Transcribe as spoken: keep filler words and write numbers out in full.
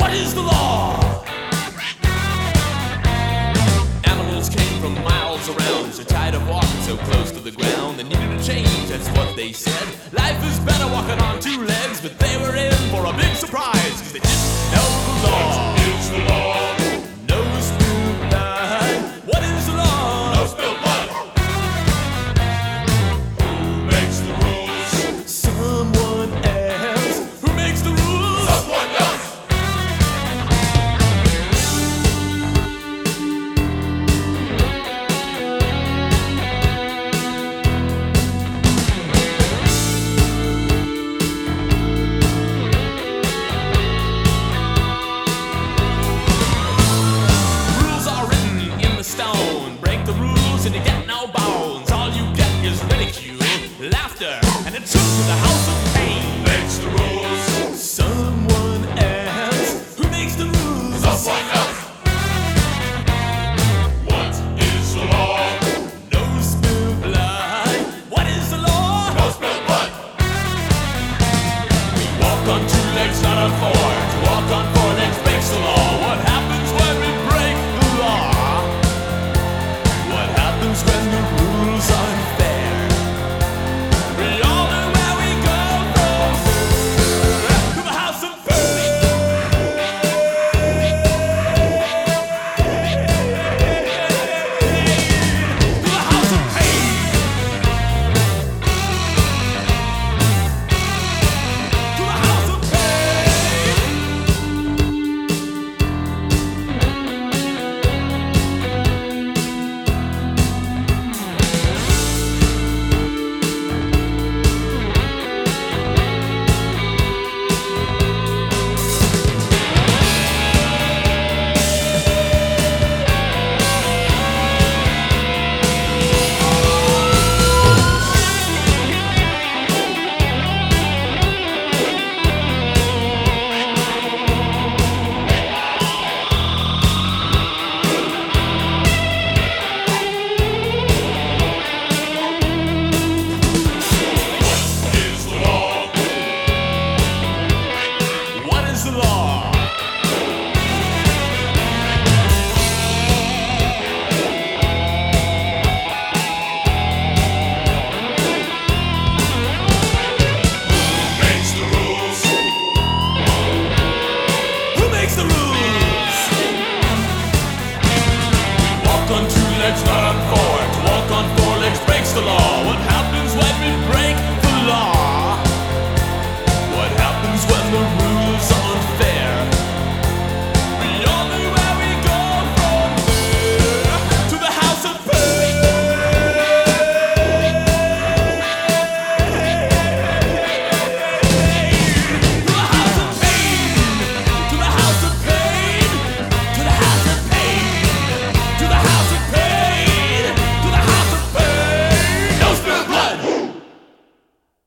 What is the law? Animals came from miles around, so tired of walking so close to the ground. They needed a change, that's what they said. Life is better walking on two legs, but they were in for a big surprise, cause they didn't know the law. What is the law? No spilled blood. What is the law? No spilled blood. Who makes the rules? Someone else. Who makes the rules? Someone else. Rules are written in the stone. Break the rules and you get no bones. All you get is ridicule, laughter, and a trip to the house of pain. Makes the rules. Someone else. Who makes the rules? Someone else. What is the law? No spilled blood. What is the law? No spilled blood. We walk on two legs, not on four. To walk on